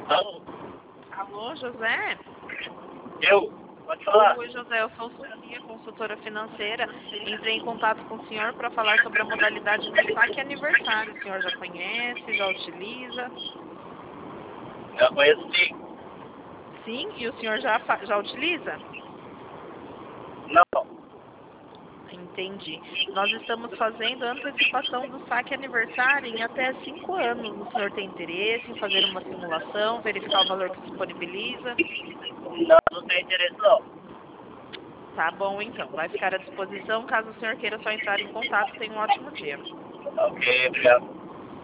Alô? Alô, José? Eu? Pode falar. Oi, José, eu sou Sofia, consultora financeira. Entrei em contato com o senhor para falar sobre a modalidade de saque aniversário. O senhor já conhece, já utiliza? Já conheço sim. Sim, e o senhor já utiliza? Não. Entendi. Nós estamos fazendo a antecipação do saque aniversário em até 5 anos. O senhor tem interesse em fazer uma simulação, verificar o valor que disponibiliza? Não tem interesse não. Tá bom, então. Vai ficar à disposição caso o senhor queira só entrar em contato. Tenha um ótimo dia. Ok, obrigado.